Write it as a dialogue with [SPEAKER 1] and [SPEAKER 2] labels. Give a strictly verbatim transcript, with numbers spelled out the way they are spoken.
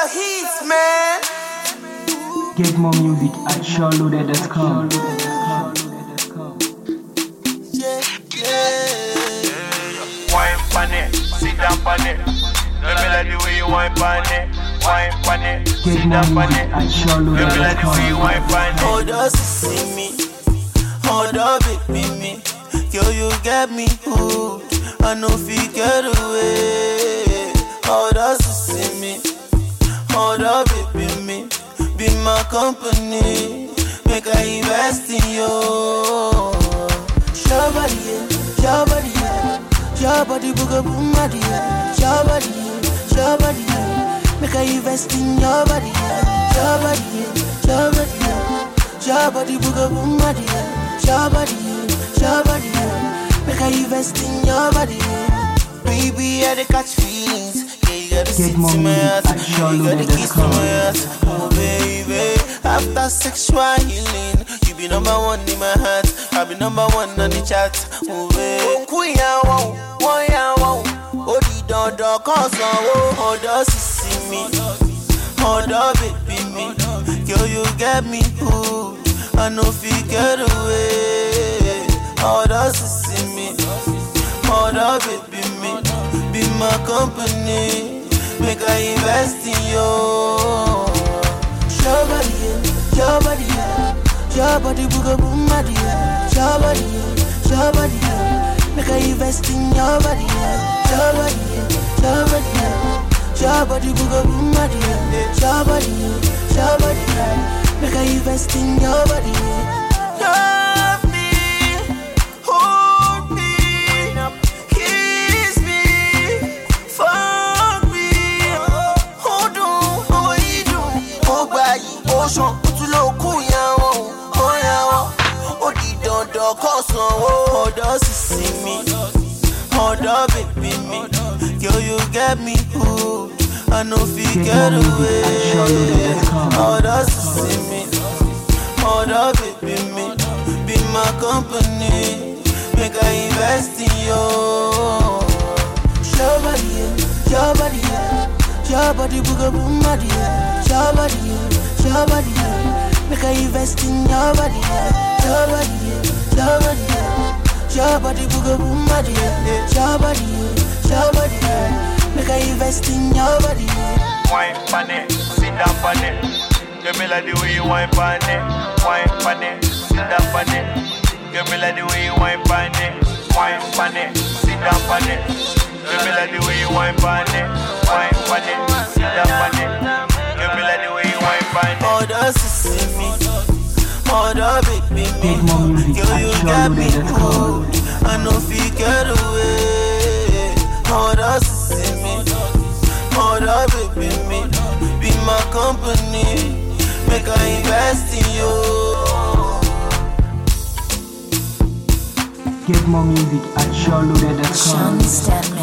[SPEAKER 1] the heat, man.
[SPEAKER 2] Get more music at shawloaded dot com.
[SPEAKER 1] Yeah, yeah.
[SPEAKER 3] Wine pan it, sit down pan it. Let me like the way you wine pan it. Wine pan it,
[SPEAKER 2] Get
[SPEAKER 3] sit
[SPEAKER 2] more
[SPEAKER 3] down pan
[SPEAKER 2] music
[SPEAKER 3] it.
[SPEAKER 2] at
[SPEAKER 3] Let
[SPEAKER 2] shawloaded
[SPEAKER 3] me like
[SPEAKER 2] dot
[SPEAKER 3] the way you
[SPEAKER 2] com.
[SPEAKER 3] wine pan it.
[SPEAKER 1] Hold us to see me. Hold up, baby, me. Girl, you get me hooked. I know if you get away. Hold us to see me. Hold up, baby, me. Be my company. Make I invest in you. Your body, yeah. Your body, yeah. Your body, booga boom, body, yeah. Your body, yeah. Your body, yeah. Make I invest in your body, yeah. Your body, yeah. Your body, yeah. Your body, booga boom, body, yeah. Your body, yeah. Your body, yeah. Make I invest in your body, yeah. Baby, I dey catch feelings. Yeah, you gotta sit
[SPEAKER 2] more
[SPEAKER 1] in my
[SPEAKER 2] music
[SPEAKER 1] heart.
[SPEAKER 2] at
[SPEAKER 1] You gotta
[SPEAKER 2] shawloaded
[SPEAKER 1] kiss
[SPEAKER 2] dot
[SPEAKER 1] in
[SPEAKER 2] com.
[SPEAKER 1] my heart. Oh, baby. After sexual healing, you be number one in my heart. I be number one on the chart. Oh, baby. Oh, queen, ya wow. Oh, ya wow. Oh, the don don cause oh, hold us to see me. Hold up, baby, me. Girl, you get me hooked. I know if you get away. Hold us to see me. Hold up, baby, me. Be my company. Make I invest in you. Your body, yeah. Your body, yeah. Your body, booga boom, body, yeah. Your body, yeah. Your body, yeah. Make I invest in your body, yeah. Your body, yeah. Your body, yeah. Your body, booga boom, body, yeah. Your body, yeah. Your body, yeah. Make I invest in your body, yeah. Love me, hold me, kiss me, fuck me, hold on, how you do? Oh, baby, ocean, put you low, cool, yeah, oh, yeah, oh, the don don cause oh, hold us to see me, hold up, baby, me, girl, you get me hooked. I know if you get away. Hold us to see me. Hold up, baby, me. Be my company. Make I invest in you. Your body, yeah. Your body, yeah. Your body, booga boom, body, yeah. Your body, yeah. Your body, yeah. Make I invest in your body, yeah. Your body, yeah. Your body, yeah. Your body, booga boom, body, yeah. Your body, yeah. Your body, yeah. Make I invest in your body, yeah.
[SPEAKER 3] Wine pan it, sit down pan it. Give me like the way you wine pan it. Wine pan it, sit down pan it. Give me like the way you wine pan it. Wine pan it, sit down pan it. Give me like the way you wine pan it. Wine pan it, sit down pan it. Give me like the way you wine pan it.
[SPEAKER 1] Hold us to see me. Hold up, baby, me.
[SPEAKER 2] Get more music
[SPEAKER 1] Girl,
[SPEAKER 2] at
[SPEAKER 1] you got me
[SPEAKER 2] shawloaded dot com.
[SPEAKER 1] hooked. I know if you get away. Hold us to see me. Hold up, baby, me. Be my company. Make I invest in you.
[SPEAKER 2] Get more music at shawloaded dot com.
[SPEAKER 4] Sean Stanley.